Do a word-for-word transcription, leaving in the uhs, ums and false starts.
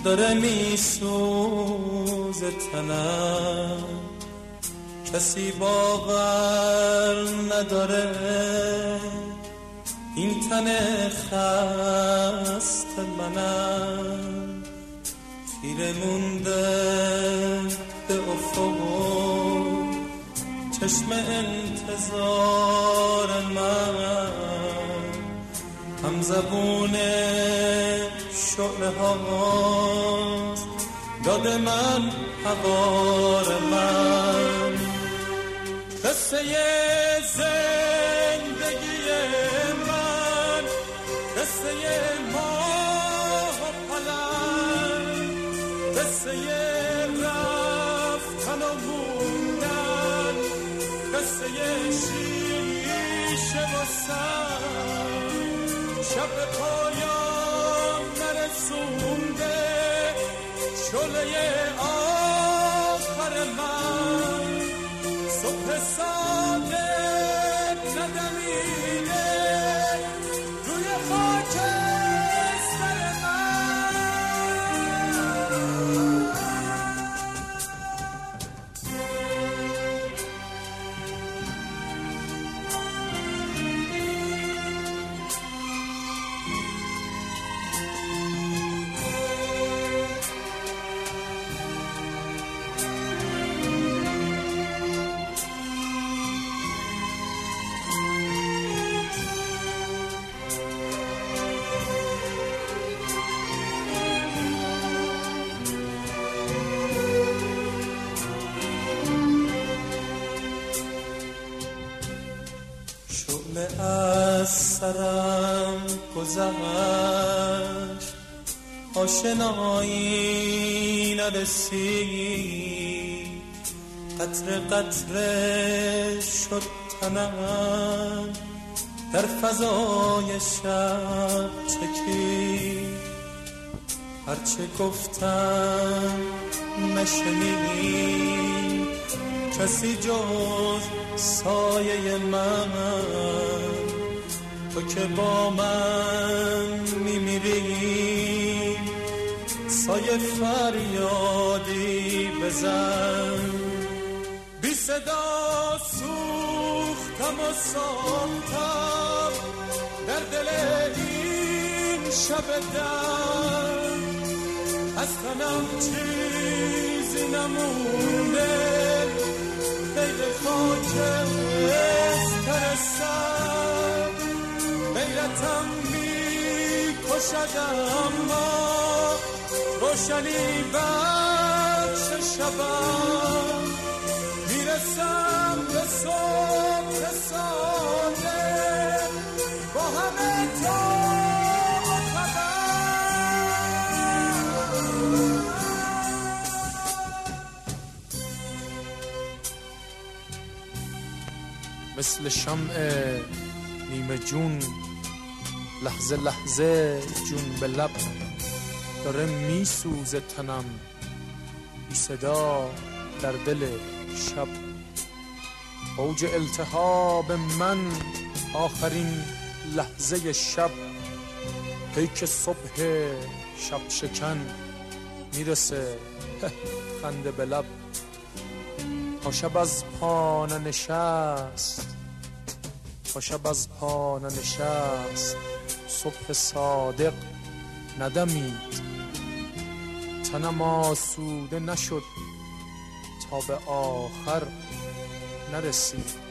داره میسوزه تنم، کسی باور نداره این تن خسته منم، خیره مونده به افق چشم انتظار من، هم زبون شعله هاست داد من حوار من، قصه زندگی من، قصه ماه و پلنگ، قصه رفتن و موندن، قصه شیشه و سنگ، شب پایان نرسونده شعله آخر من، صبح صادق ندمیده روی خاک سر از سرم گذشت، آشنایی نرسید، قطره قطره شد تنم، در فضای شب چکید، هرچه گفتم نشنید، کسی جز سایه من، تو که با من میمیری سایه فریادی بزن، بی صدا سوختم و ساختم در دل این شب درد، از تنم چیزی نمونده غیر خاک استر سر، غیرتم می کشد اما روشنی بخش شبم، میرسم به صبح صادق با همه تو مثل شمع نیمه جون، لحظه لحظه جون به لب، داره میسوزه تنم بی صدا در دل شب، اوج التهاب من آخرین لحظه شب، پیک صبح شب شکن میرسه خنده به لب، تا شب از پا ننشست، تا شب از پا ننشست صبح صادق ندمید، تنم آسوده نشد تا به آخر نرسید.